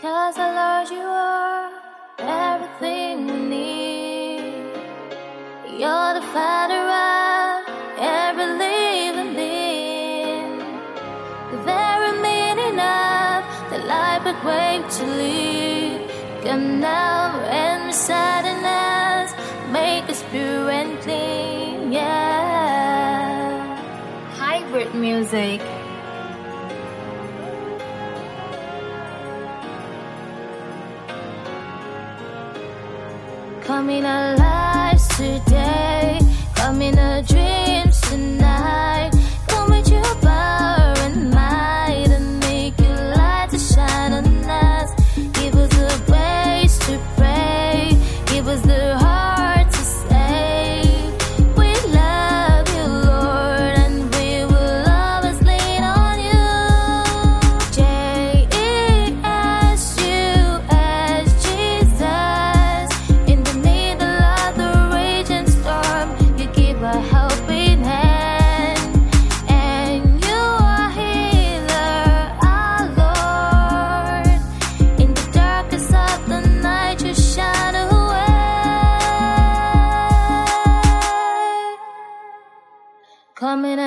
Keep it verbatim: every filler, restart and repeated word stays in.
'Cause our Lord, you are everything we need. You're the Father of every living being, the very meaning of the life but wait to lead. Come now and reside in us, make us pure and clean, yeah. Hybrid music. Come in our lives today, come in our dreams tonight. Come with your power and might and make your light to shine on us. Give us the ways to pray, give us the heart to say, we love you, Lord, and we will always lean on you. J E S U S Jesus. In the middle of the raging storm, you give a helping hand, and you are healer, our Lord. In the darkness of the night, you shine away. Come in